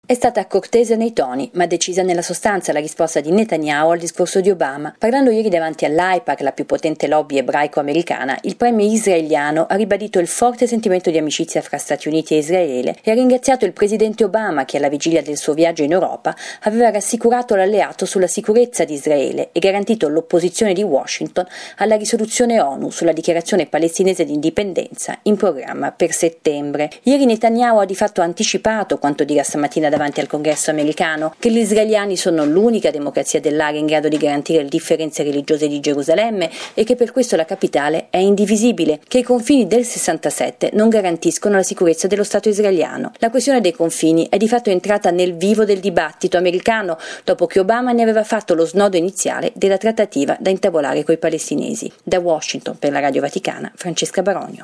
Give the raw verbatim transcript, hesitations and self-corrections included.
È stata cortese nei toni, ma decisa nella sostanza la risposta di Netanyahu al discorso di Obama. Parlando ieri davanti all'AIPAC, la più potente lobby ebraico-americana, il premier israeliano ha ribadito il forte sentimento di amicizia fra Stati Uniti e Israele e ha ringraziato il presidente Obama che alla vigilia del suo viaggio in Europa aveva rassicurato l'alleato sulla sicurezza di Israele e garantito l'opposizione di Washington alla risoluzione ONU sulla dichiarazione palestinese di indipendenza in programma per settembre. Ieri Netanyahu ha di fatto anticipato quanto dirà stamattina davanti al Congresso americano, che gli israeliani sono l'unica democrazia dell'area in grado di garantire le differenze religiose di Gerusalemme e che per questo la capitale è indivisibile, che i confini del sessantasette non garantiscono la sicurezza dello Stato israeliano. La questione dei confini è di fatto entrata nel vivo del dibattito americano dopo che Obama ne aveva fatto lo snodo iniziale della trattativa da intavolare coi palestinesi. Da Washington per la Radio Vaticana, Francesca Baronio.